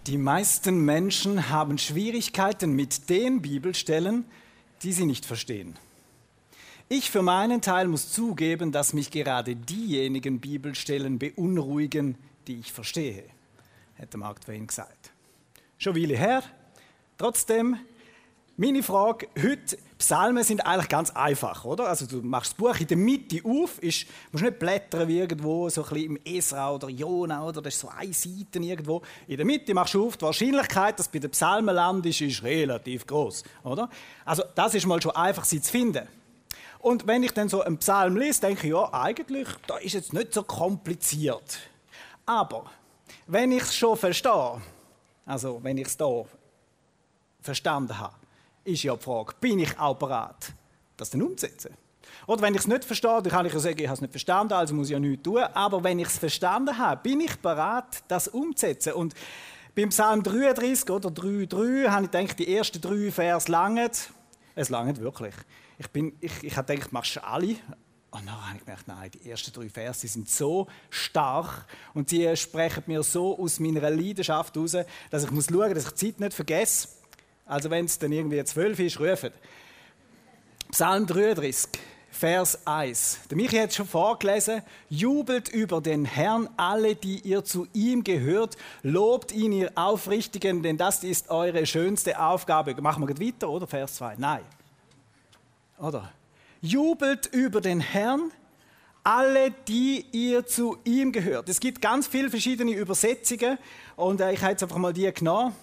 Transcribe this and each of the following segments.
Die meisten Menschen haben Schwierigkeiten mit den Bibelstellen, die sie nicht verstehen. Ich für meinen Teil muss zugeben, dass mich gerade diejenigen Bibelstellen beunruhigen, die ich verstehe, hätte Mark Twain gesagt. Schon eine Weile her. Trotzdem, meine Frage heute, Psalmen sind eigentlich ganz einfach, oder? Also du machst das Buch in der Mitte auf, musst nicht blättern wie irgendwo, so ein bisschen im Esra oder Jona, oder das ist so eine Seite irgendwo. In der Mitte machst du auf, die Wahrscheinlichkeit, dass du bei den Psalmen landest, ist relativ groß, oder? Also das ist mal schon einfach, sie zu finden. Und wenn ich dann so einen Psalm lese, denke ich, ja, eigentlich, da ist jetzt nicht so kompliziert. Aber wenn ich es schon verstehe, also wenn ich es da verstanden habe, ist ja die Frage, bin ich auch bereit, das dann umzusetzen? Oder wenn ich es nicht verstehe, dann kann ich ja sagen, ich habe es nicht verstanden, also muss ich ja nichts tun. Aber wenn ich es verstanden habe, bin ich bereit, das umzusetzen? Und beim Psalm 33 oder 3,3 habe ich gedacht, die ersten 3 Verse langen. Es langt wirklich. Ich habe gedacht, machst du alle? Und dann habe ich gemerkt, nein, die ersten 3 Verse sind so stark und sie sprechen mir so aus meiner Leidenschaft heraus, dass ich schauen muss, dass ich die Zeit nicht vergesse. Also wenn es dann irgendwie 12 ist, rufen. Psalm 33, Vers 1. Der Michi hat es schon vorgelesen. Jubelt über den Herrn alle, die ihr zu ihm gehört. Lobt ihn, ihr Aufrichtigen, denn das ist eure schönste Aufgabe. Machen wir weiter, oder? Vers 2. Nein. Oder? Jubelt über den Herrn alle, die ihr zu ihm gehört. Es gibt ganz viele verschiedene Übersetzungen und ich habe jetzt einfach mal die genommen.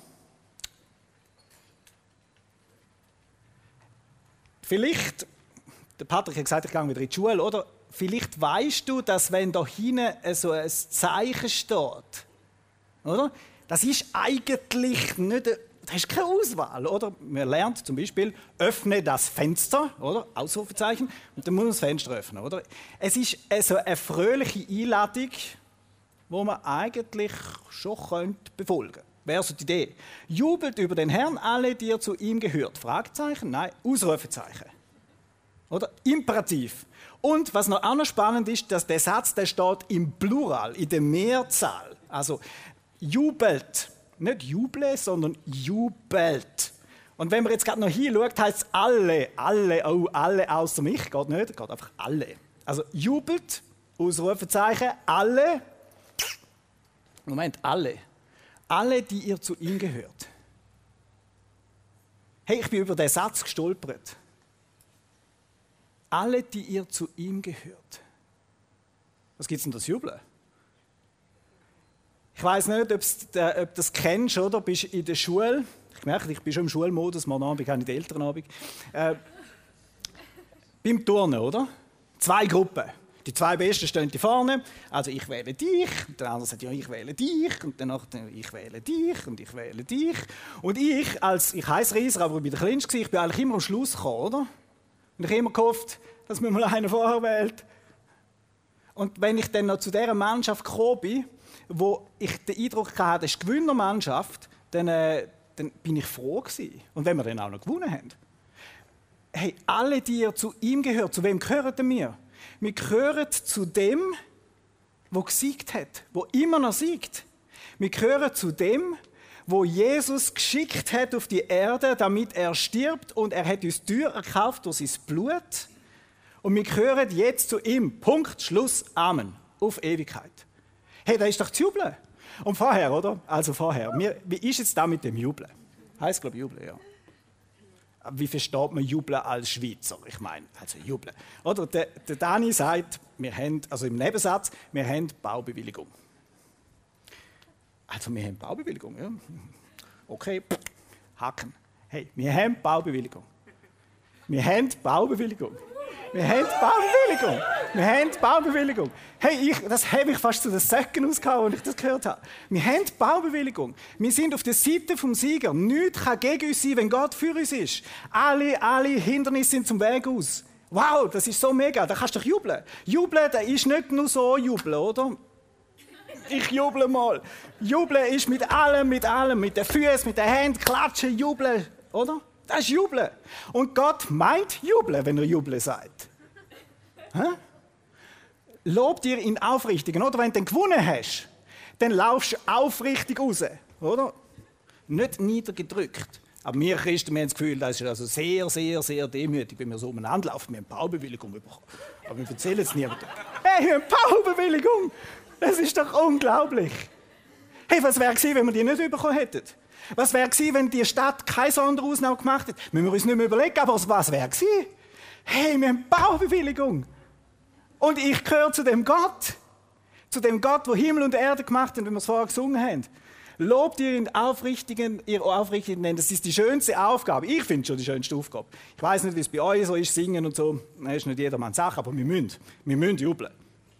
Vielleicht, der Patrick hat gesagt, ich gehe wieder in die Schule, oder? Vielleicht weißt du, dass wenn da hinten so ein Zeichen steht, oder? Das ist eigentlich nicht, das ist keine Auswahl, oder? Man lernt zum Beispiel, öffne das Fenster, oder? Ausrufezeichen, und dann muss man das Fenster öffnen, oder? Es ist so eine fröhliche Einladung, die man eigentlich schon befolgen könnte. Wäre so die Idee. Jubelt über den Herrn alle, die ihr zu ihm gehört. Fragezeichen? Nein, Ausrufezeichen. Oder? Imperativ. Und was noch auch noch spannend ist, dass der Satz, der steht im Plural, in der Mehrzahl. Also jubelt. Nicht juble, sondern jubelt. Und wenn man jetzt gerade noch hinschaut, heißt es alle außer mich. Geht nicht, geht einfach alle. Also jubelt, Ausrufezeichen, alle. Moment, alle. Alle, die ihr zu ihm gehört. Hey, ich bin über den Satz gestolpert. Alle, die ihr zu ihm gehört. Was gibt es denn das Jubeln? Ich weiss nicht, ob du das kennst, oder? Du bist in der Schule. Ich merke, ich bin schon im Schulmodus, morgen Abend habe ich den Elternabend. Beim Turnen, oder? 2 Gruppen. Die 2 Besten stehen hier vorne, also ich wähle dich, und der andere sagt, ja, ich wähle dich, und danach ich wähle dich, und ich wähle dich. Und ich heisse Rieser, aber ich war der Kleinste, ich bin eigentlich immer am Schluss gekommen, oder? Und ich habe immer gehofft, dass mir mal einer vorher wählt. Und wenn ich dann noch zu dieser Mannschaft gekommen bin, wo ich den Eindruck hatte, das ist die Gewinnermannschaft, dann bin ich froh gewesen. Und wenn wir dann auch noch gewonnen haben. Hey, alle, die ihr zu ihm gehört, zu wem gehören denn wir? Wir gehören zu dem, der gesiegt hat, der immer noch siegt. Wir gehören zu dem, wo Jesus geschickt hat auf die Erde, damit er stirbt, und er hat uns teuer erkauft durch sein Blut. Und wir gehören jetzt zu ihm. Punkt, Schluss, Amen. Auf Ewigkeit. Hey, da ist doch zu jubeln. Und vorher, oder? Also vorher. Wie ist jetzt da mit dem Jubeln? Heißt, glaube ich, Jubeln, ja. Wie versteht man Jubeln als Schweizer? Ich meine, also Jubeln. Oder der Dani sagt, wir haben, also im Nebensatz, wir haben Baubewilligung. Also wir haben Baubewilligung, ja. Okay, Haken. Hey, wir haben Baubewilligung. Wir haben Baubewilligung. Wir haben Baubewilligung. Wir haben Baubewilligung. Hey, das habe ich fast zu den Säcken ausgehauen, als ich das gehört habe. Wir haben Baubewilligung. Wir sind auf der Seite vom Sieger. Nichts kann gegen uns sein, wenn Gott für uns ist. Alle Hindernisse sind zum Weg aus. Wow, das ist so mega. Da kannst du doch jubeln. Jubeln, das ist nicht nur so jubeln, oder? Ich juble mal. Jubeln ist mit allem, mit den Füßen, mit den Händen, klatschen, jubeln, oder? Das ist Jubeln. Und Gott meint Jubeln, wenn er Jubeln sagt. Lob dir in Aufrichtigen. Oder wenn du dann gewonnen hast, dann laufst du aufrichtig raus. Oder? nicht niedergedrückt. Aber wir Christen, wir haben das Gefühl, das ist also sehr, sehr, sehr demütig, wenn wir so umeinander laufen. Wir haben Baubewilligung bekommen. Aber wir erzählen es niemandem. Hey, wir haben Baubewilligung! Das ist doch unglaublich. Hey, was wäre gewesen, wenn wir die nicht bekommen hätten? Was wäre gewesen, wenn die Stadt keine Sonderausnahme gemacht hätte? Müssen wir uns nicht mehr überlegen, aber was wäre gewesen? Hey, wir haben Baubewilligung. Und ich gehöre zu dem Gott, der Himmel und Erde gemacht hat, wie wir es vorher gesungen haben. Lobt ihr ihr aufrichtigen Nennen. Das ist die schönste Aufgabe. Ich finde schon die schönste Aufgabe. Ich weiß nicht, wie es bei euch so ist, singen und so. Das ist nicht jedermanns Sache, aber wir müssen jubeln.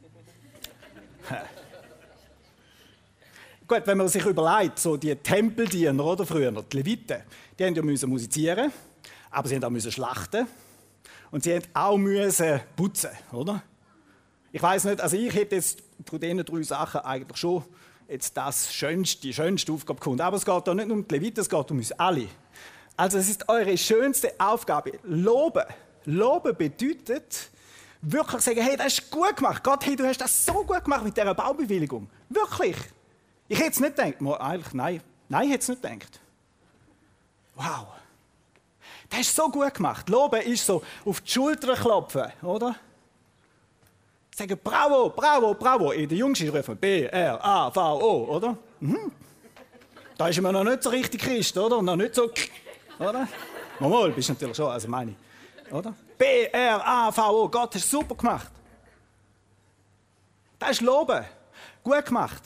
Gut, wenn man sich überlegt, so die Tempeldiener oder früher, die Leviten, die haben ja musizieren, aber sie mussten auch schlachten und sie mussten auch putzen, oder? Ich weiß nicht, also ich hätte jetzt von diesen 3 Sachen eigentlich schon jetzt die schönste Aufgabe gefunden. Aber es geht da nicht nur um die Leviten, es geht um uns alle. Also es ist eure schönste Aufgabe. Loben. Loben bedeutet wirklich sagen, hey, das ist gut gemacht. Gott, hey, du hast das so gut gemacht mit dieser Baubewilligung. Wirklich. Ich hätte es nicht gedacht. Eigentlich, nein, ich hätte es nicht gedacht. Wow. Das ist so gut gemacht. Loben ist so auf die Schulter klopfen, oder? Sagen bravo, bravo, bravo. In der Jungschen rufen B-R-A-V-O, oder? Da ist man noch nicht so richtig Christ, oder? Und noch nicht so, oder? Mal, bist natürlich schon, also meine ich, oder? B-R-A-V-O, Gott, hast du super gemacht. Das ist Loben. Gut gemacht.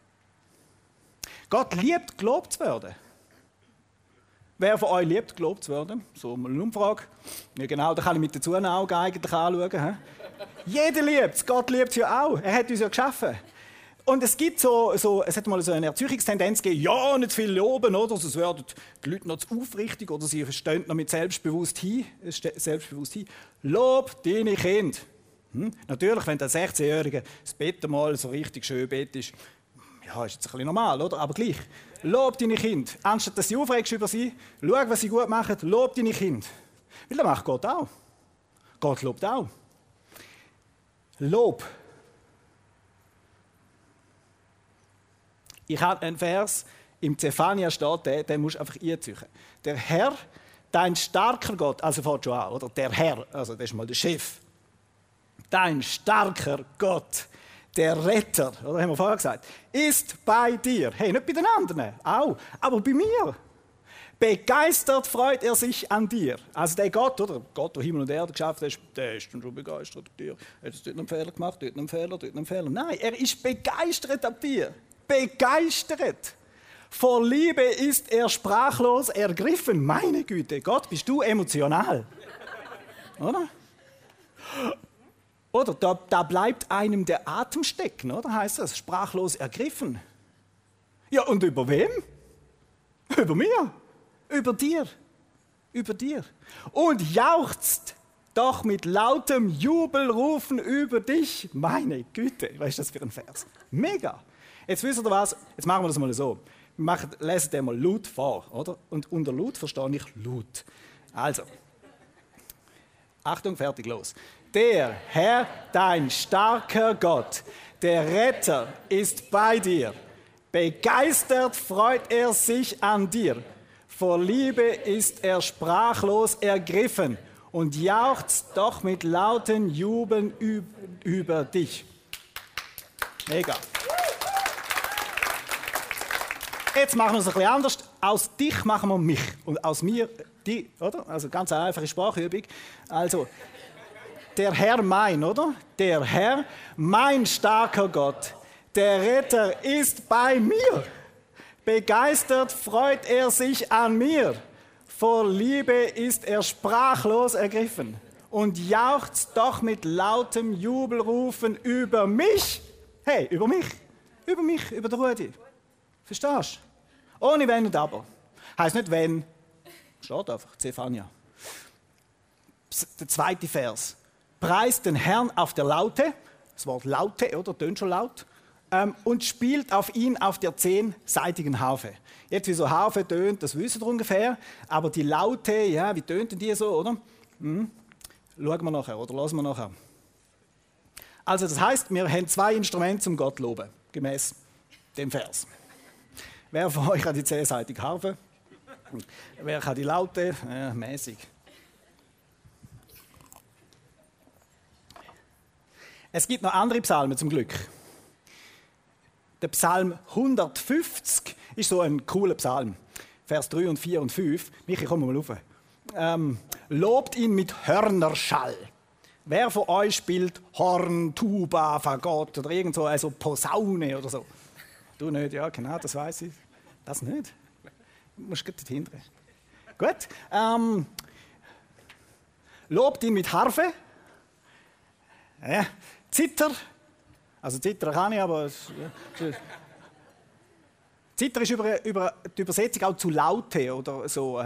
Gott liebt, gelobt zu werden. Wer von euch liebt, gelobt zu werden? So mal eine Umfrage. Ja genau, da kann ich mit den Zunaugen eigentlich anschauen. Jeder liebt es, Gott liebt es ja auch. Er hat uns ja geschaffen. Und es gibt es hat mal so eine Erziehungstendenz gegeben, ja, nicht zu viel loben, oder? Sonst werden die Leute noch zu aufrichtig oder sie stehen noch mit selbstbewusst hin. Lob deine Kinder. Natürlich, wenn der 16-Jährige das Bett mal so richtig schön Bett ist, ja, ist jetzt ein bisschen normal, oder? Aber gleich. Lob deine Kinder. Anstatt dass sie aufregst über sie, schau, was sie gut machen, lob deine Kinder. Weil das macht Gott auch. Gott lobt auch. Lob. Ich habe einen Vers, im Zephania steht, den musst du einfach einziehen. Der Herr, dein starker Gott, also fängt schon an, oder? Der Herr, also das ist mal der Chef. Dein starker Gott, der Retter, oder haben wir vorher gesagt, ist bei dir. Hey, nicht bei den anderen, auch, aber bei mir. Begeistert freut er sich an dir. Also der Gott, oder? Gott, der Himmel und Erde geschaffen hat, der ist dann schon begeistert an dir. Er hat dort einen Fehler gemacht, dort einen Fehler, dort einen Fehler. Nein, er ist begeistert an dir. Begeistert. Vor Liebe ist er sprachlos ergriffen. Meine Güte, Gott, bist du emotional. Oder? Oder da bleibt einem der Atem stecken, oder? Heißt das, sprachlos ergriffen. Ja, und über wem? Über mir. Über dir. Über dir. Und jauchzt doch mit lautem Jubelrufen über dich. Meine Güte, was ist das für ein Vers? Mega. Jetzt wisst ihr was? Jetzt machen wir das mal so. Wir lesen den mal laut vor, oder? Und unter laut verstehe ich laut. Also. Achtung, fertig, los. Der Herr, dein starker Gott, der Retter, ist bei dir. Begeistert freut er sich an dir. Vor Liebe ist er sprachlos ergriffen und jauchzt doch mit lauten Jubeln über dich. Mega. Jetzt machen wir es ein bisschen anders. Aus dich machen wir mich und aus mir die, oder? Also ganz eine einfache Sprachübung. Also, der Herr mein, oder? Der Herr, mein starker Gott, der Retter ist bei mir. Begeistert freut er sich an mir. Vor Liebe ist er sprachlos ergriffen und jauchzt doch mit lautem Jubelrufen über mich. Hey, über mich, über den Rudi. Verstehst du? Ohne Wenn und Aber. Heißt nicht wenn, steht einfach, Zephania. Der zweite Vers. Preist den Herrn auf der Laute, das Wort Laute, oder? Tönt schon laut. Und spielt auf ihn auf der 10-seitigen Harfe. Jetzt, wie so Harfe tönt, das wissen wir ungefähr. Aber die Laute, ja, wie tönten die so, oder? Schauen wir nachher, oder lassen wir nachher. Also, das heißt, wir haben 2 Instrumente zum Gott loben, gemäß dem Vers. Wer von euch hat die 10-seitige Harfe? Wer hat die Laute? Mäßig. Es gibt noch andere Psalmen zum Glück. Der Psalm 150 ist so ein cooler Psalm. Vers 3 und 4 und 5. Michi, komm mal rauf. Lobt ihn mit Hörnerschall. Wer von euch spielt Horn, Tuba, Fagott oder irgend so, also Posaune oder so? Du nicht, ja genau, das weiß ich. Das nicht? Du musst gleich dahinter. Gut. Lobt ihn mit Harfe. Ja. Zither. Also Zither kann ich, aber... Zither ist über die Übersetzung auch zu Laute oder so.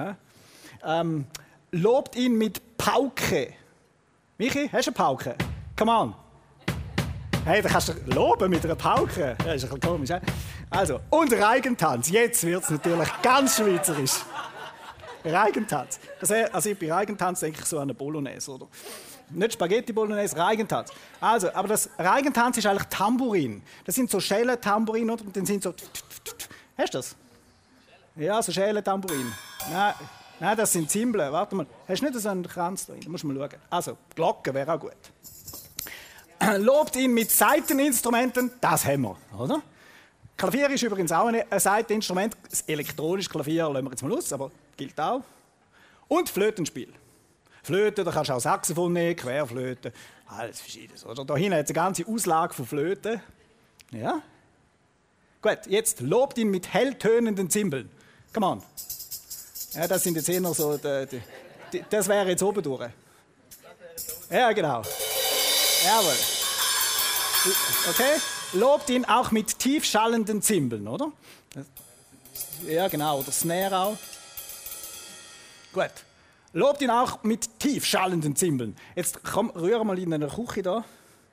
Lobt ihn mit Pauke. Michi, hast du eine Pauke? Come on. Hey, da kannst du loben mit einer Pauke. Ja, ist ein bisschen komisch. Also, und Reigentanz. Jetzt wird es natürlich ganz schweizerisch. Reigentanz. Also bei Reigentanz denke ich so an eine Bolognese, oder? Nicht Spaghetti Bolognese, Reigentanz. Also, aber das Reigentanz ist eigentlich Tambourin. Das sind so Schellen-Tambourin und dann sind so... Hast du das? Ja, so Schellen-Tambourin. Nein, das sind Zimbeln. Warte mal. Hast du nicht so einen Kranz da? Da musst du mal schauen. Also, Glocke wäre auch gut. Lobt ihn mit Saiteninstrumenten, das haben wir, oder? Klavier ist übrigens auch ein Saiteninstrument. Das elektronische Klavier lassen wir jetzt mal aus, aber gilt auch. Und Flötenspiel. Flöte, da kannst du auch Saxophon nehmen, Querflöte, alles Verschiedenes. Oder? Da hinten hat es eine ganze Auslage von Flöten. Ja? Gut, jetzt lobt ihn mit helltönenden Zimbeln. Come on. Ja, das sind jetzt eher noch so, das wäre jetzt oben durch. Ja, genau. Jawohl. Okay? Lobt ihn auch mit tief schallenden Zimbeln, oder? Ja, genau. Oder Snare auch. Gut. Lobt ihn auch mit tief schallenden Zimbeln. Jetzt komm, rühr mal in einer Küche da.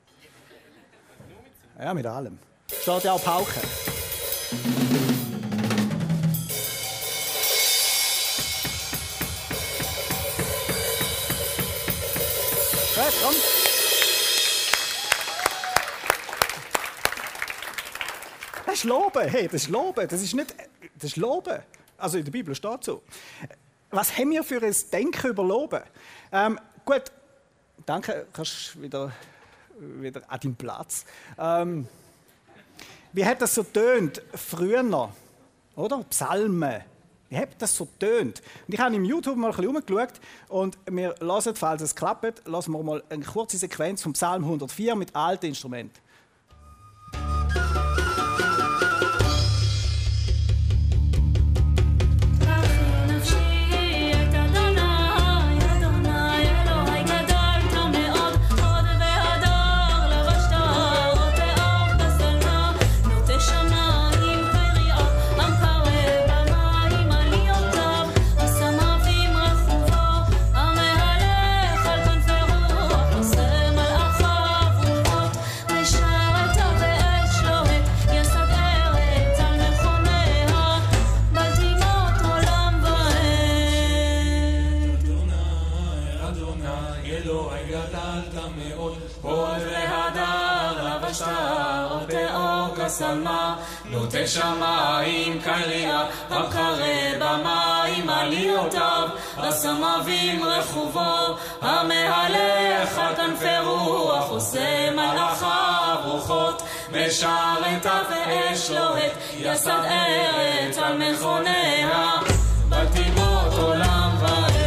Ja, mit allem. Steht ja auch Pauke. Gut, komm. Das ist Loben, hey, das ist Loben. Das ist nicht, das ist Loben. Also in der Bibel steht so. Was haben wir für ein Denken über Loben? Gut, danke, kannst wieder an deinen Platz. Wie hat das so tönt früher noch, oder? Psalmen. Wie hat das so tönt? Und ich habe im YouTube mal ein bisschen rumgeschaut und wir hören, falls es klappt, hören wir mal eine kurze Sequenz vom Psalm 104 mit alten Instrumenten. נוטה שמיים קריאה, הקרא במים עליותיו, הסמבים רכובו, המהלך על כנפי רוח, עושה מלאכיו רוחות, משרתיו ואש לוהט, יסד ארץ על מכוניה, בתיבות עולם ועד.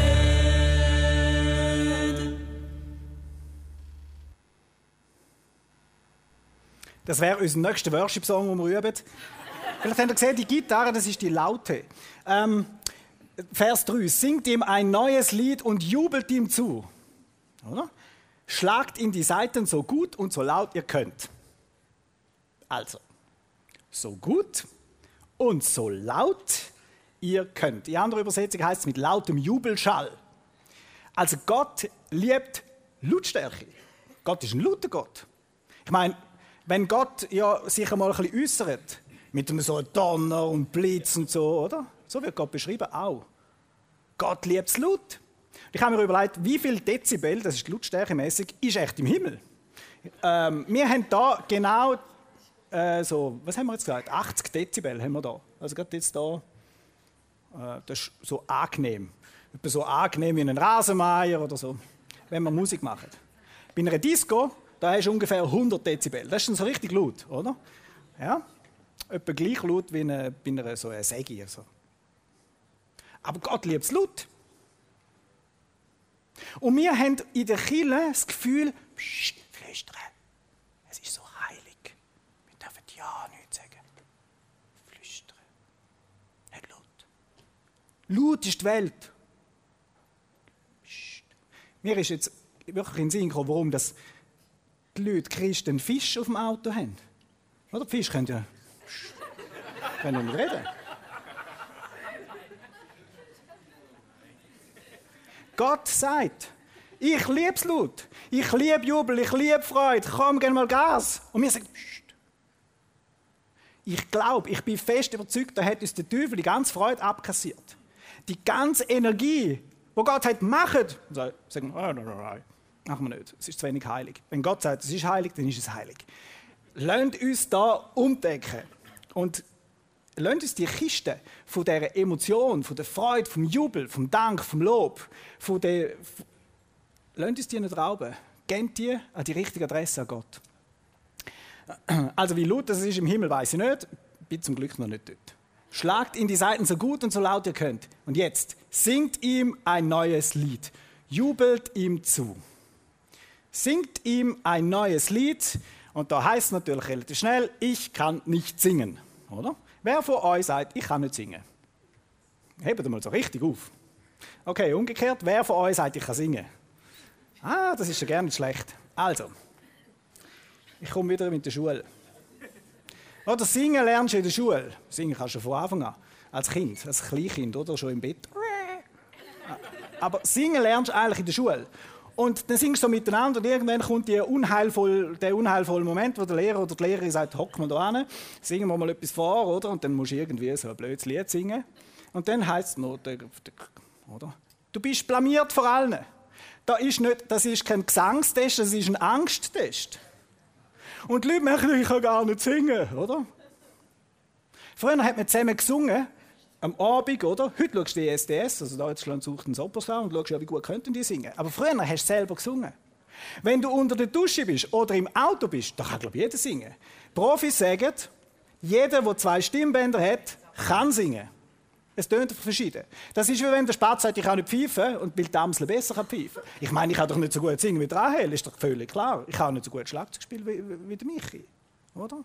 Das wäre unser nächster Worship-Song, den wir üben. Vielleicht habt ihr gesehen, die Gitarre, das ist die Laute. Vers 3. Singt ihm ein neues Lied und jubelt ihm zu. Oder? Schlagt in die Saiten so gut und so laut ihr könnt. Also, so gut und so laut ihr könnt. Die andere Übersetzung heißt es mit lautem Jubelschall. Also Gott liebt Lautstärke. Gott ist ein lauter Gott. Ich meine, wenn Gott ja sich einmal ein bisschen äußert, mit einem so Donner und Blitz und so, oder? So wird Gott beschrieben auch. Gott liebt es laut. Ich habe mir überlegt, wie viel Dezibel, das ist lautstärkemäßig, ist echt im Himmel. Wir haben da genau, was haben wir jetzt gesagt? 80 Dezibel haben wir da. Also gerade jetzt da, das ist so angenehm. Etwa so angenehm wie ein Rasenmäher oder so, wenn wir Musik machen. Bei einer Disco, da hast du ungefähr 100 Dezibel. Das ist dann so richtig laut, oder? Ja, etwa gleich laut wie bei einer so einer Säge. So. Aber Gott liebt es laut. Und wir haben in der Kirche das Gefühl, psst, flüstern. Es ist so heilig. Wir dürfen ja nichts sagen. Flüstern. Nicht laut. Laut ist die Welt. Psst. Mir ist jetzt wirklich in den Sinn gekommen, warum das die Leute Christen einen Fisch auf dem Auto haben. Oder? Die Fische können ja nicht reden. Gott sagt, ich liebe es laut, ich liebe Jubel, ich liebe Freude, komm, gib mal Gas. Und wir sagen, psst. Ich glaube, ich bin fest überzeugt, da hat uns der Teufel die ganze Freude abkassiert. Die ganze Energie, wo Gott hat, macht, sagen wir, nein, machen wir nicht, es ist zu wenig heilig. Wenn Gott sagt, es ist heilig, dann ist es heilig. Lasst uns da umdenken und lasst uns die Kiste von dieser Emotion, von der Freude, vom Jubel, vom Dank, vom Lob, lasst uns die nicht rauben. Gebt die an die richtige Adresse an Gott. Also wie laut das ist im Himmel, weiss ich nicht. Bin zum Glück noch nicht dort. Schlagt in die Saiten so gut und so laut ihr könnt. Und jetzt singt ihm ein neues Lied. Jubelt ihm zu. Singt ihm ein neues Lied. Und da heißt es natürlich relativ schnell, ich kann nicht singen. Oder? Wer von euch sagt, ich kann nicht singen? Hebt mal so richtig auf. Okay, umgekehrt, wer von euch sagt, ich kann singen? Ah, das ist ja gar nicht schlecht. Also, ich komme wieder mit der Schule. Oder singen lernst du in der Schule. Singen kannst du von Anfang an. Als Kind, als Kleinkind, oder? Schon im Bett. Aber singen lernst du eigentlich in der Schule. Und dann singst du so miteinander und irgendwann kommt der unheilvolle Moment, wo der Lehrer oder die Lehrerin sagt, hock mal da hin, singen wir mal etwas vor, oder? Und dann musst du irgendwie so ein blödes Lied singen. Und dann heisst es noch, oder? Du bist blamiert vor allen. Das ist kein Gesangstest, das ist ein Angsttest. Und die Leute merken, ich kann gar nicht singen, oder? Früher hat man zusammen gesungen, am Abend, oder? Heute schaust du die SDS, also Deutschland sucht einen Superstar und schaust, ja, wie gut könnten die singen. Aber früher hast du selber gesungen. Wenn du unter der Dusche bist oder im Auto bist, da kann, glaube ich, jeder singen. Profis sagen, jeder, der 2 Stimmbänder hat, kann singen. Es tönt verschieden. Das ist wie wenn der Spatz sagt, ich kann nicht pfeifen und weil die Amsel besser kann pfeifen. Ich meine, ich kann doch nicht so gut singen wie der Rahel, ist doch völlig klar. Ich kann auch nicht so gut Schlagzeug spielen wie der Michi, oder?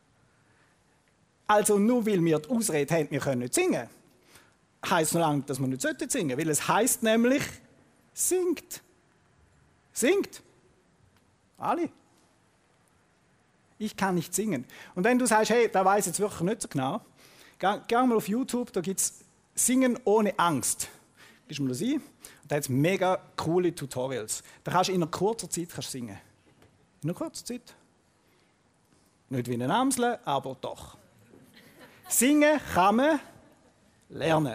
Also nur weil wir die Ausrede haben, wir können nicht singen, heisst noch lange, dass wir nicht singen sollten. Weil es heisst nämlich, singt. Singt. Alle. Ich kann nicht singen. Und wenn du sagst, hey, da weiss ich jetzt wirklich nicht so genau, geh mal auf YouTube, da gibt es Singen ohne Angst. Gibst du mir das ein? Und da hat es mega coole Tutorials. Da kannst du in einer kurzen Zeit singen. In einer kurzen Zeit. Nicht wie eine Amsel, aber doch. Singen kann man lernen.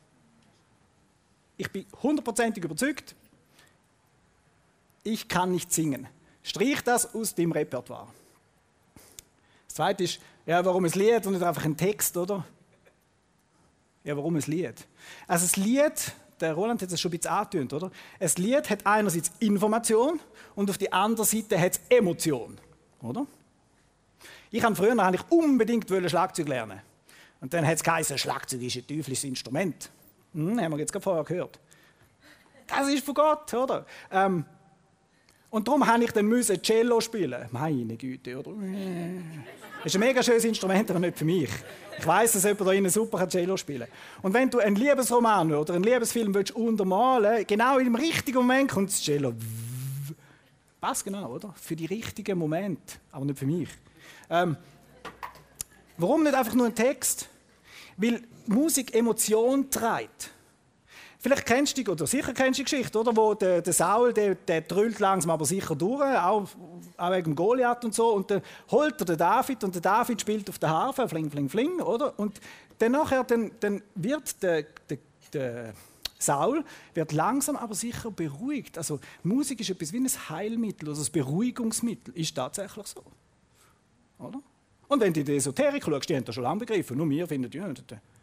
Ich bin 100%ig überzeugt, ich kann nicht singen. Strich das aus dem Repertoire. Das Zweite ist, ja, warum ein Lied und nicht einfach ein Text, oder? Ja, warum ein Lied? Also das Lied, der Roland hat es schon ein bisschen angetönt, oder? Ein Lied hat einerseits Information und auf der anderen Seite hat es Emotion, oder? Ich habe früher unbedingt Schlagzeug lernen. Und dann hat es geheißen, Schlagzeug ist ein teuflisches Instrument. Haben wir jetzt gerade vorher gehört. Das ist von Gott, oder? Und darum musste ich dann Cello spielen. Meine Güte, oder? Das ist ein mega schönes Instrument, aber nicht für mich. Ich weiss, dass jemand da innen super Cello spielen kann. Und wenn du einen Liebesroman oder einen Liebesfilm willst untermalen, genau im richtigen Moment kommt das Cello. Passt genau, oder? Für die richtigen Momente, aber nicht für mich. Warum nicht einfach nur ein Text? Weil Musik Emotion trägt. Vielleicht kennst du, oder sicher kennst du die Geschichte, oder? Wo der Saul, der trüllt langsam aber sicher durch, auch wegen dem Goliath und so. Und dann holt er den David und der David spielt auf der Harfe, fling, fling, fling, oder? Und dann nachher wird der Saul wird langsam aber sicher beruhigt. Also Musik ist etwas wie ein Heilmittel, also ein Beruhigungsmittel. Ist tatsächlich so, oder? Und wenn du in die Esoterik schaust, die haben das schon lange begriffen, nur wir finden, ja,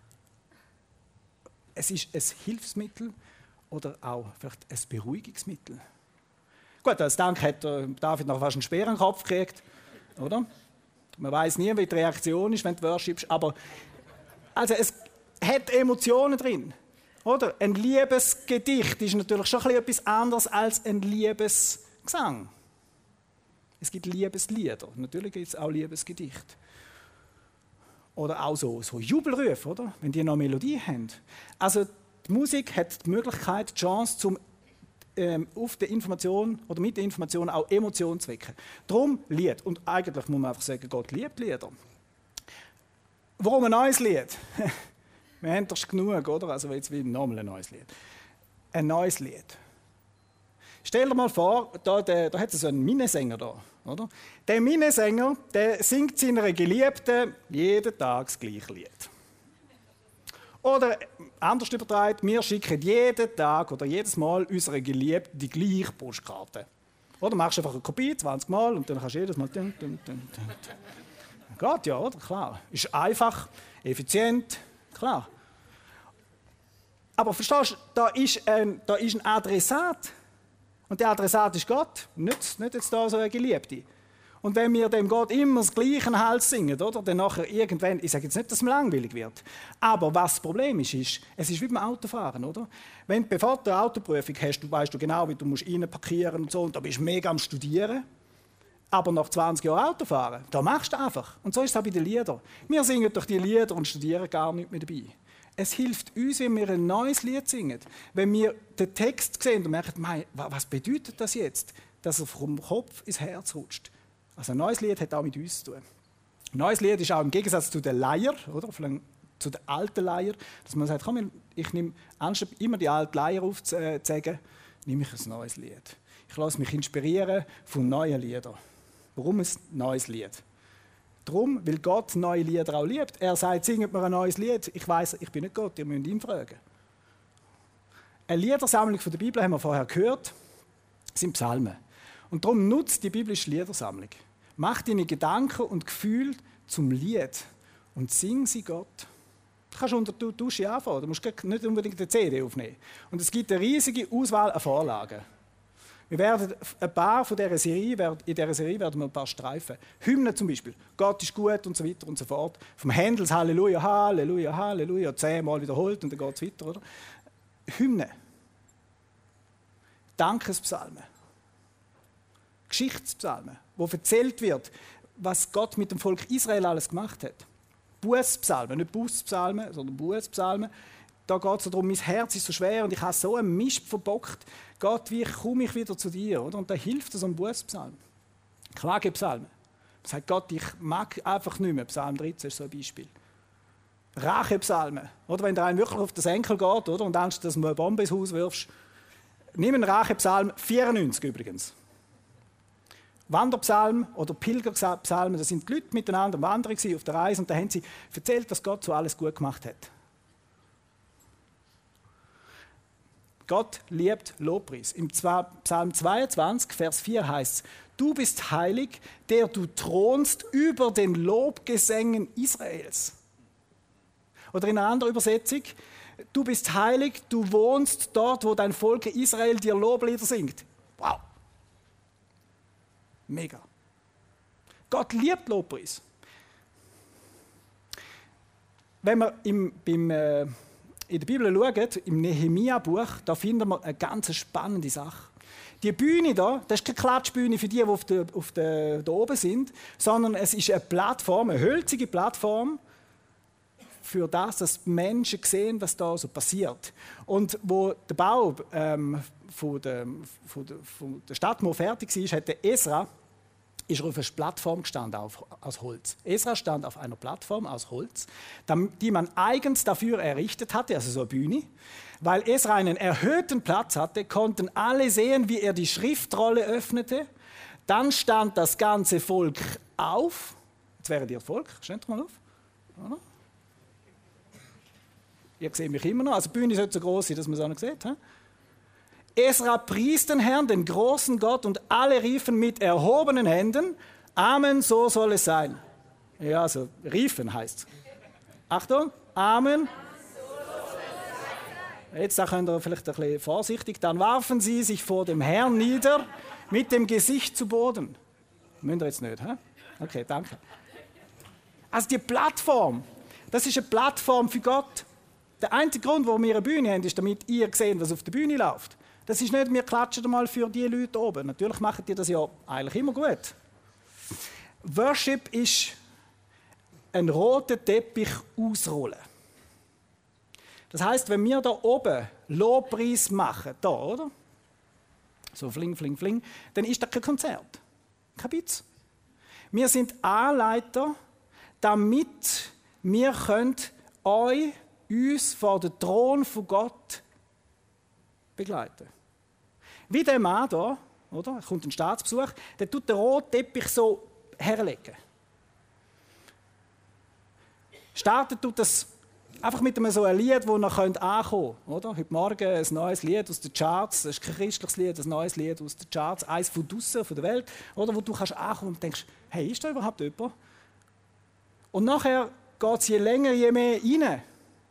es ist ein Hilfsmittel oder auch vielleicht ein Beruhigungsmittel. Gut, als Dank hat David noch fast einen Speer in den Kopf gekriegt, oder? Man weiß nie, wie die Reaktion ist, wenn du worshipst, aber also es hat Emotionen drin, oder? Ein Liebesgedicht ist natürlich schon etwas anderes als ein Liebesgesang. Es gibt Liebeslieder, natürlich gibt es auch Liebesgedichte. Oder auch so Jubelrufe, oder? Wenn die noch Melodie haben. Also die Musik hat die Möglichkeit, die Chance, zum auf der Information oder mit der Information auch Emotionen zu wecken. Darum Lied. Und eigentlich muss man einfach sagen, Gott liebt Lieder. Warum ein neues Lied? Wir haben doch genug, oder? Also jetzt wieder nochmal ein neues Lied. Ein neues Lied. Stell dir mal vor, da hat es so einen Minnesänger da, oder? Der Minnesänger, der singt seiner Geliebten jeden Tag das gleiche Lied. Oder anders übertragen, wir schicken jeden Tag oder jedes Mal unserer Geliebten die gleiche Postkarte. Oder machst du einfach eine Kopie, 20 Mal, und dann kannst du jedes Mal... Geht ja, oder? Klar. Ist einfach, effizient, klar. Aber verstehst du, da ist ein Adressat. Und der Adressat ist Gott, nicht jetzt da so eine Geliebte. Und wenn wir dem Gott immer das gleiche in den Hals singen, oder, dann nachher irgendwann, ich sage jetzt nicht, dass es langweilig wird, aber was das Problem ist, es ist wie beim Autofahren, oder? Bevor du eine Autoprüfung hast, weißt du genau, wie du musst parkieren und so, und da bist du mega am Studieren. Aber nach 20 Jahren Autofahren, da machst du einfach. Und so ist es auch bei den Liedern. Wir singen durch die Lieder und studieren gar nicht mehr dabei. Es hilft uns, wenn wir ein neues Lied singen. Wenn wir den Text sehen und merken, was bedeutet das jetzt? Dass er vom Kopf ins Herz rutscht. Also ein neues Lied hat auch mit uns zu tun. Ein neues Lied ist auch im Gegensatz zu den Leier, oder? Zu den alten Leier, dass man sagt, komm, ich nehme, anstatt immer die alten Leier aufzuzeigen, nehme ich ein neues Lied. Ich lasse mich inspirieren von neuen Liedern. Warum ein neues Lied? Darum, weil Gott neue Lieder auch liebt. Er sagt, singt mir ein neues Lied. Ich weiss, ich bin nicht Gott, ihr müsst ihn fragen. Eine Liedersammlung von der Bibel, haben wir vorher gehört, sind Psalmen. Und darum nutzt die biblische Liedersammlung. Mach deine Gedanken und Gefühle zum Lied und sing sie Gott. Du kannst unter der Dusche anfangen, du musst nicht unbedingt eine CD aufnehmen. Und es gibt eine riesige Auswahl an Vorlagen. Wir werden ein paar von dieser Serie, in dieser Serie werden wir ein paar streifen. Hymnen zum Beispiel, Gott ist gut und so weiter und so fort. Vom Händels Halleluja, Halleluja, Halleluja, 10-mal wiederholt und dann geht es weiter, oder? Hymnen. Dankespsalmen. Geschichtspsalmen, wo erzählt wird, was Gott mit dem Volk Israel alles gemacht hat. Bußpsalmen, nicht Bußpsalmen, sondern Bußpsalmen. Da geht es darum, mein Herz ist so schwer und ich habe so einen Mist verbockt. Gott, wie komme ich wieder zu dir? Oder? Und da hilft so ein Bußpsalm. Klagepsalmen. Man sagt, Gott, ich mag einfach nicht mehr. Psalm 13 ist so ein Beispiel. Rachepsalmen. Oder wenn der einen wirklich auf den Senkel geht, oder? Und Angst, dass du eine Bombe ins Haus wirfst. Nimm einen Rachepsalm, 94 übrigens. Wanderpsalm oder Pilgerpsalmen, da sind die Leute miteinander am Wandern auf der Reise und da haben sie erzählt, was Gott so alles gut gemacht hat. Gott liebt Lobpreis. Im Psalm 22, Vers 4 heißt es, du bist heilig, der du thronst über den Lobgesängen Israels. Oder in einer anderen Übersetzung, du bist heilig, du wohnst dort, wo dein Volk Israel dir Loblieder singt. Wow! Mega. Gott liebt Lobpreis. Wenn wir in der Bibel schauen, im Nehemia-Buch, da finden wir eine ganz spannende Sache. Die Bühne da, das ist keine Klatschbühne für die da oben sind, sondern es ist eine Plattform, eine hölzige Plattform, für das, dass die Menschen sehen, was da so passiert. Und wo der Bau von der Stadtmauer fertig war, hat der Esra ist auf einer Plattform gestanden aus Holz. Esra stand auf einer Plattform aus Holz, die man eigens dafür errichtet hatte, also so eine Bühne. Weil Esra einen erhöhten Platz hatte, konnten alle sehen, wie er die Schriftrolle öffnete. Dann stand das ganze Volk auf. Jetzt wäre ihr Volk, steht mal auf. Oder? Ihr seht mich immer noch. Also die Bühne ist nicht so groß, dass man es auch noch sieht. He? Esra pries den Herrn, den großen Gott, und alle riefen mit erhobenen Händen, Amen, so soll es sein. Ja, also riefen heißt es. Achtung, Amen. Jetzt da könnt ihr vielleicht ein bisschen vorsichtig. Dann warfen sie sich vor dem Herrn nieder, mit dem Gesicht zu Boden. Müsst ihr jetzt nicht, hä? Okay, danke. Also die Plattform, das ist eine Plattform für Gott. Der einzige Grund, warum wir eine Bühne haben, ist, damit ihr seht, was auf der Bühne läuft. Das ist nicht, wir klatschen mal für die Leute oben. Natürlich machen die das ja eigentlich immer gut. Worship ist einen roten Teppich ausrollen. Das heisst, wenn wir da oben Lobpreis machen, da, oder? So fling, fling, fling, dann ist das kein Konzert. Kein Witz. Wir sind Anleiter, damit wir uns vor den Thron von Gott begleiten. Wie der Mann hier, oder? Es kommt ein Staatsbesuch, der tut den roten Teppich so herlegen. Startet tut das einfach mit so einem Lied, das noch ankommen könnte. Oder? Heute Morgen ein neues Lied aus den Charts, das ist kein christliches Lied, ein neues Lied aus den Charts, eins von draussen, von der Welt, oder? Wo du kannst ankommen und denkst, hey, ist da überhaupt jemand? Und nachher geht es je länger, je mehr rein.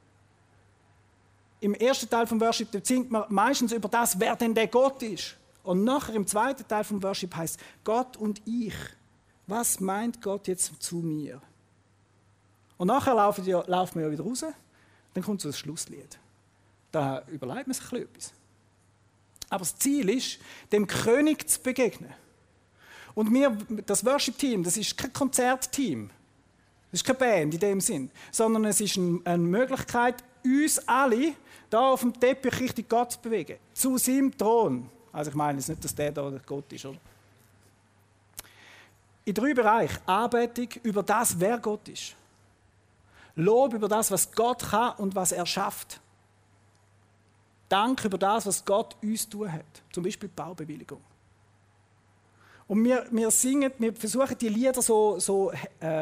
Im ersten Teil des Worship singt man meistens über das, wer denn der Gott ist. Und nachher im zweiten Teil des Worship heißt Gott und ich. Was meint Gott jetzt zu mir? Und nachher laufen wir ja wieder raus, dann kommt so ein Schlusslied. Da überlegt man sich etwas. Aber das Ziel ist, dem König zu begegnen. Und das Worship-Team, das ist kein Konzertteam. Das ist keine Band in dem Sinn. Sondern es ist eine Möglichkeit, uns alle da auf dem Teppich Richtung Gott zu bewegen. Zu seinem Thron. Also ich meine jetzt nicht, dass der da Gott ist, oder? In 3 Bereichen. Anbetung über das, wer Gott ist. Lob über das, was Gott kann und was er schafft. Dank über das, was Gott uns tun hat. Zum Beispiel die Baubewilligung. Und wir versuchen die Lieder so zu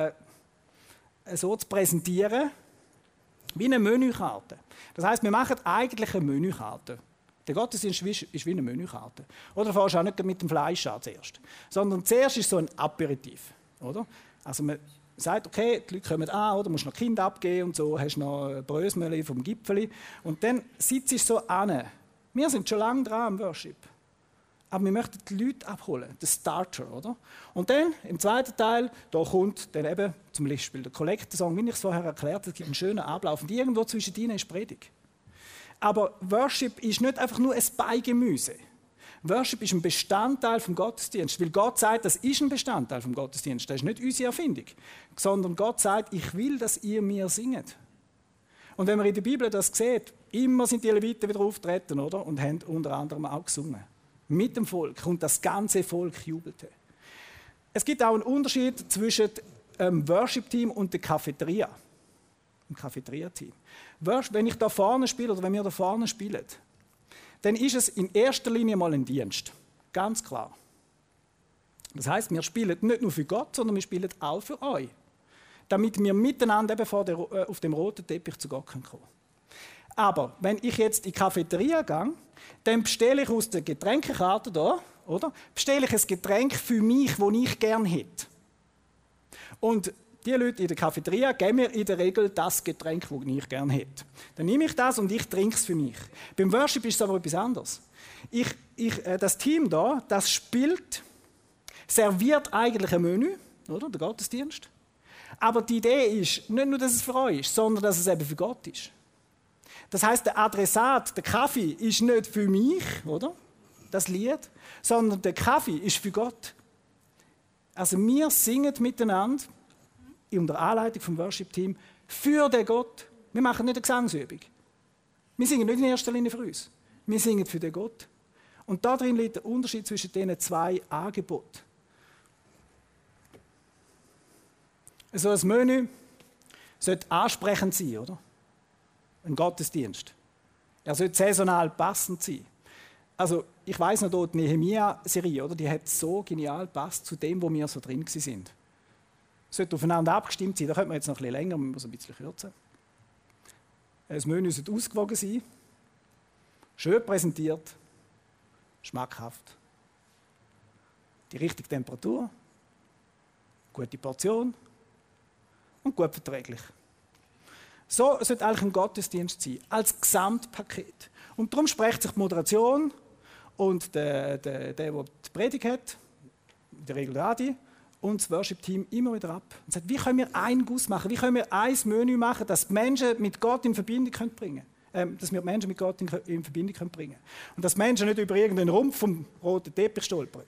präsentieren, wie eine Menükarte. Das heisst, wir machen eigentlich eine Menükarte. Der Gottesdienst ist wie eine Menükarte. Oder fährst du auch nicht mit dem Fleisch an zuerst. Sondern zuerst ist so ein Aperitif. Oder? Also man sagt, okay, die Leute kommen an, oder musst noch Kind abgeben und so, hast noch Brösmeli vom Gipfeli. Und dann sitzt du so an. Wir sind schon lange dran am Worship. Aber wir möchten die Leute abholen, den Starter, oder? Und dann, im zweiten Teil, da kommt dann eben zum Beispiel der Kollekte-Song, wie ich es vorher erklärt habe, es gibt einen schönen Ablauf. Und irgendwo zwischen ihnen ist Predigt. Aber Worship ist nicht einfach nur ein Beigemüse. Worship ist ein Bestandteil vom Gottesdienst, weil Gott sagt, das ist ein Bestandteil vom Gottesdienst. Das ist nicht unsere Erfindung, sondern Gott sagt, ich will, dass ihr mir singet. Und wenn man in der Bibel das sieht, immer sind die Leviten wieder auftreten, oder? Und haben unter anderem auch gesungen. Mit dem Volk und das ganze Volk jubelte. Es gibt auch einen Unterschied zwischen dem Worship-Team und der Cafeteria. Im Cafeteria-Team. Wenn ich da vorne spiele oder wenn wir da vorne spielen, dann ist es in erster Linie mal ein Dienst. Ganz klar. Das heisst, wir spielen nicht nur für Gott, sondern wir spielen auch für euch. Damit wir miteinander eben auf dem roten Teppich zu Gott kommen können. Aber wenn ich jetzt in die Cafeteria gehe, dann bestelle ich aus der Getränkekarte da, oder? Bestelle ich ein Getränk für mich, das ich gerne hätte. Und die Leute in der Cafeteria geben mir in der Regel das Getränk, das ich gerne hätte. Dann nehme ich das und ich trinke es für mich. Beim Worship ist es aber etwas anderes. Das Team da, das serviert eigentlich ein Menü, oder? Der Gottesdienst. Aber die Idee ist nicht nur, dass es für euch ist, sondern dass es eben für Gott ist. Das heisst, der Adressat, der Kaffee, ist nicht für mich, oder? Das Lied, sondern der Kaffee ist für Gott. Also wir singen miteinander unter Anleitung vom Worship-Team für den Gott. Wir machen nicht eine Gesangsübung. Wir singen nicht in erster Linie für uns. Wir singen für den Gott. Und darin liegt der Unterschied zwischen diesen 2 Angeboten. So ein Menü sollte ansprechend sein, oder? Ein Gottesdienst. Er sollte saisonal passend sein. Also, ich weiss noch, die Nehemia-Serie, oder? Die hat so genial gepasst zu dem, wo wir so drin sind. Es sollte aufeinander abgestimmt sein. Da könnte man jetzt noch ein bisschen länger, man muss ein bisschen kürzen. Das Menü sollte ausgewogen sein, schön präsentiert, schmackhaft. Die richtige Temperatur, gute Portion, und gut verträglich. So sollte eigentlich ein Gottesdienst sein, als Gesamtpaket. Und darum spricht sich die Moderation und der die Predigt hat, in der Regel der Adi, und das Worship-Team immer wieder ab. Und sagt, wie können wir einen Guss machen, wie können wir ein Menü machen, dass die Menschen mit Gott in Verbindung bringen können. Dass wir die Menschen mit Gott in Verbindung bringen können. Und dass Menschen nicht über irgendeinen Rumpf vom roten Teppich stolpern.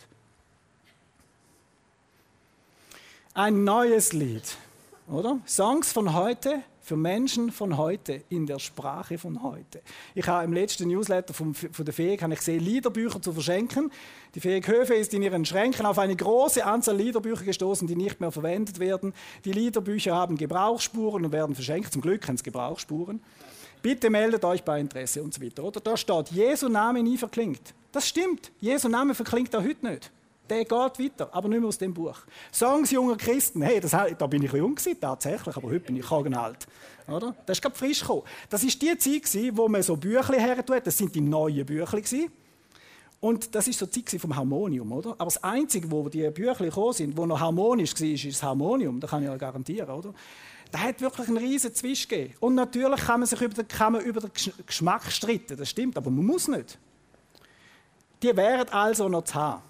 Ein neues Lied, oder? Songs von heute für Menschen von heute, in der Sprache von heute. Ich habe im letzten Newsletter von der FEG gesehen, Liederbücher zu verschenken. Die FEG Höfe ist in ihren Schränken auf eine große Anzahl Liederbücher gestoßen, die nicht mehr verwendet werden. Die Liederbücher haben Gebrauchsspuren und werden verschenkt. Zum Glück haben sie Gebrauchsspuren. Bitte meldet euch bei Interesse und so weiter. Oder? Da steht, Jesu Name nie verklingt. Das stimmt. Jesu Name verklingt auch heute nicht. Der geht weiter, aber nicht mehr aus dem Buch. Songs junger Christen, hey, da bin ich jung gewesen, tatsächlich, aber heute bin ich alt. Oder? Das ist gerade frisch gekommen. Das war die Zeit, wo man so Büchlein hertut, das sind die neuen Büchlein. Und das war so die Zeit vom Harmonium, oder? Aber das Einzige, wo die Büchlein gekommen sind, wo noch harmonisch war, ist das Harmonium, das kann ich euch garantieren, oder? Da hat wirklich einen riesen Zwisch gegeben. Und natürlich kann man sich über den Geschmack streiten, das stimmt, aber man muss nicht. Die wären also noch zu haben.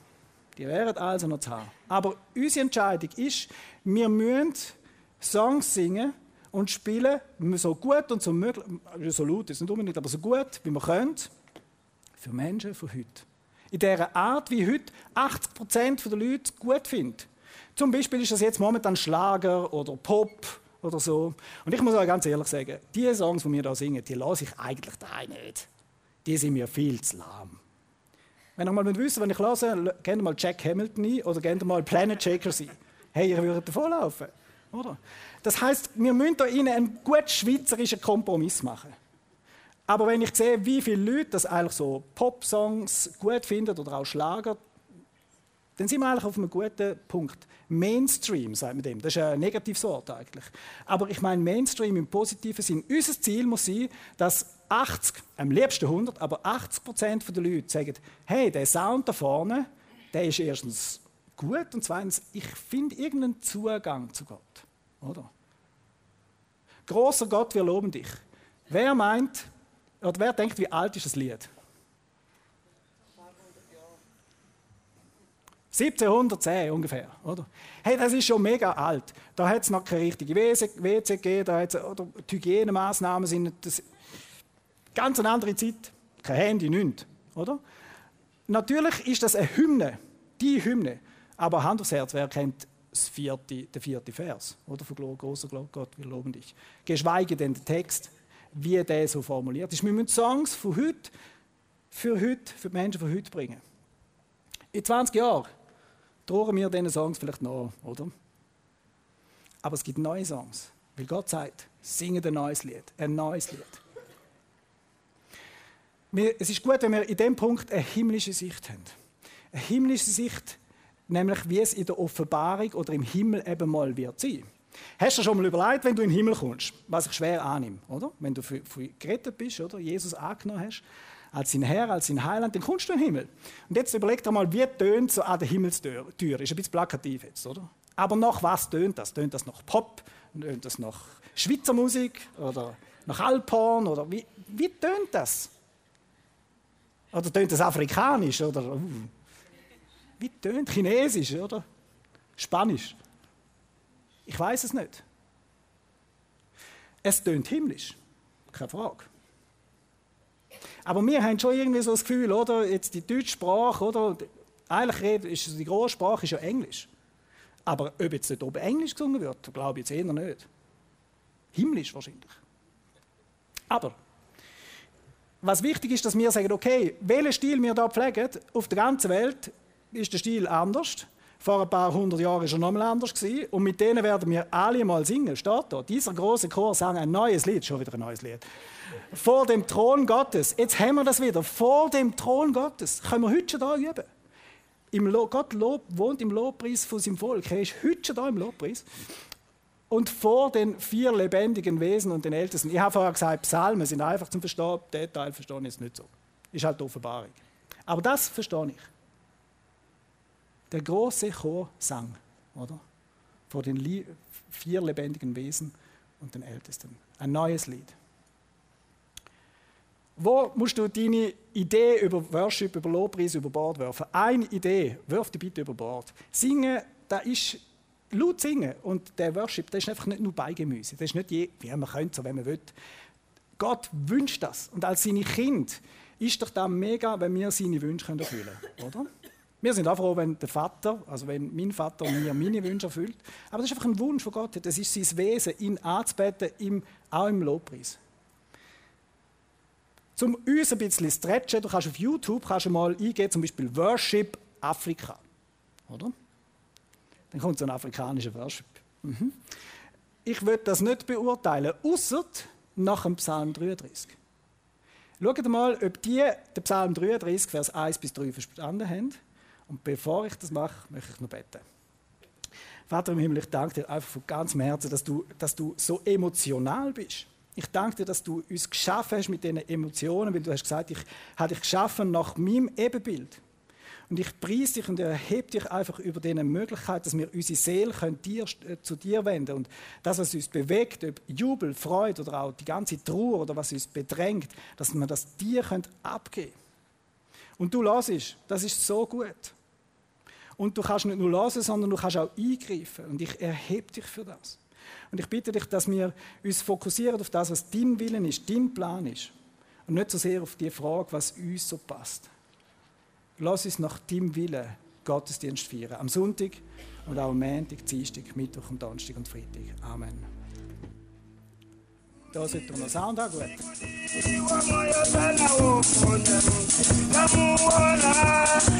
Aber unsere Entscheidung ist, wir müssen Songs singen und spielen, so gut und so möglich, so laut ist nicht unbedingt, aber so gut, wie wir können, für Menschen von heute. In dieser Art, wie heute 80% der Leute gut finden. Zum Beispiel ist das jetzt momentan Schlager oder Pop oder so. Und ich muss euch ganz ehrlich sagen, die Songs, die wir hier singen, die lasse ich eigentlich da nicht. Die sind mir viel zu lahm. Wenn ihr mal wissen wollt, wenn ich höre, kennt ihr mal Jack Hamilton ein oder kennt ihr mal Planet Shakers ein. Hey, ihr würdet davonlaufen. Oder? Das heisst, wir müssen da innen einen gut schweizerischen Kompromiss machen. Aber wenn ich sehe, wie viele Leute das eigentlich so Pop-Songs gut finden oder auch Schlager, dann sind wir eigentlich auf einem guten Punkt. Mainstream, sagt man dem. Das ist ein negatives Wort eigentlich. Aber ich meine Mainstream im positiven Sinn. Unser Ziel muss sein, dass 80, am liebsten 100, aber 80% der Leute sagen, hey, der Sound da vorne, der ist erstens gut und zweitens, ich finde irgendeinen Zugang zu Gott. Oder? Großer Gott, wir loben dich. Wer meint, oder wer denkt, wie alt ist das Lied? 1710 ungefähr, oder? Hey, das ist schon mega alt. Da hat es noch keine richtige WC gegeben, oder die Hygienemaßnahmen sind das ganz eine andere Zeit. Kein Handy, nichts, oder? Natürlich ist das eine Hymne, die Hymne. Aber Hand aufs Herz, wer kennt den vierten Vers, oder? Von großer Gott, wir loben dich. Geschweige denn den Text, wie der so formuliert ist. Wir müssen Songs von heute, für die Menschen von heute bringen. In 20 Jahren trauen wir diesen Songs vielleicht noch, oder? Aber es gibt neue Songs, weil Gott sagt, singe ein neues Lied, ein neues Lied. Es ist gut, wenn wir in diesem Punkt eine himmlische Sicht haben. Eine himmlische Sicht, nämlich wie es in der Offenbarung oder im Himmel eben mal wird sein. Hast du dir schon mal überlegt, wenn du in den Himmel kommst, was ich schwer annehme, oder? Wenn du für gerettet bist, oder? Jesus angenommen hast, als sein Herr, als sein Heiland, dann kommst du in den Himmel. Und jetzt überleg dir mal, wie tönt so an der Himmelstür? Ist ein bisschen plakativ jetzt, oder? Aber nach was tönt das? Tönt das nach Pop? Tönt das nach Schweizer Musik? Oder nach Alphorn? Oder wie tönt das? Oder tönt das afrikanisch? Oder wie tönt Chinesisch? Oder Spanisch? Ich weiß es nicht. Es tönt himmlisch, keine Frage. Aber wir haben schon irgendwie so das Gefühl, oder, jetzt die deutsche Sprache, oder, eigentlich ist die grosse Sprache ist ja Englisch. Aber ob jetzt dort oben Englisch gesungen wird, glaube ich jetzt eher nicht. Himmlisch wahrscheinlich. Aber was wichtig ist, dass wir sagen, okay, welchen Stil wir hier pflegen, auf der ganzen Welt ist der Stil anders. Vor ein paar 100 Jahren war er noch mal anders gewesen. Und mit denen werden wir alle mal singen. Steht da. Dieser große Chor sang ein neues Lied. Schon wieder ein neues Lied. Vor dem Thron Gottes. Jetzt haben wir das wieder. Vor dem Thron Gottes. Können wir heute schon da üben. Gott wohnt im Lobpreis von seinem Volk. Er ist heute schon da im Lobpreis. Und vor den 4 lebendigen Wesen und den Ältesten. Ich habe vorher gesagt, Psalmen sind einfach zum Verstehen. Den Teil verstehe ich jetzt nicht so. Ist halt die Offenbarung. Aber das verstehe ich. Der große Chor sang, oder? vor den 4 lebendigen Wesen und den Ältesten. Ein neues Lied. Wo musst du deine Idee über Worship, über Lobpreis über Bord werfen? Eine Idee, wirf die bitte über Bord. Singen, das ist laut singen. Und der Worship, das ist einfach nicht nur Beigemüse. Das ist nicht wie man könnte, so wenn man will. Gott wünscht das. Und als seine Kinder ist doch das mega, wenn wir seine Wünsche erfüllen können, oder? Wir sind auch froh, wenn der Vater, also wenn mein Vater mir meine Wünsche erfüllt. Aber das ist einfach ein Wunsch von Gott. Das ist sein Wesen, ihn anzubeten, auch im Lobpreis. Um uns ein bisschen zu stretchen, du kannst auf YouTube mal eingeben, zum Beispiel Worship Afrika. Oder? Dann kommt so ein afrikanischer Worship. Ich will das nicht beurteilen, ausser nach dem Psalm 33. Schaut mal, ob die den Psalm 33, Vers 1-3 verstanden haben. Und bevor ich das mache, möchte ich noch beten. Vater im Himmel, ich danke dir einfach von ganzem Herzen, dass du so emotional bist. Ich danke dir, dass du uns geschaffen hast mit diesen Emotionen, weil du hast gesagt, ich habe dich geschaffen nach meinem Ebenbild. Und ich preise dich und erhebe dich einfach über diese Möglichkeit, dass wir unsere Seele zu dir wenden und das, was uns bewegt, ob Jubel, Freude oder auch die ganze Trauer oder was uns bedrängt, dass wir das dir abgeben können. Und du hörst, das ist so gut. Und du kannst nicht nur hören, sondern du kannst auch eingreifen. Und ich erhebe dich für das. Und ich bitte dich, dass wir uns fokussieren auf das, was dein Willen ist, dein Plan ist. Und nicht so sehr auf die Frage, was uns so passt. Lass uns nach deinem Willen Gottesdienst feiern. Am Sonntag und auch am Montag, Dienstag, Mittwoch und Donnerstag und Freitag. Amen. Da sollte noch Sound haben, gut.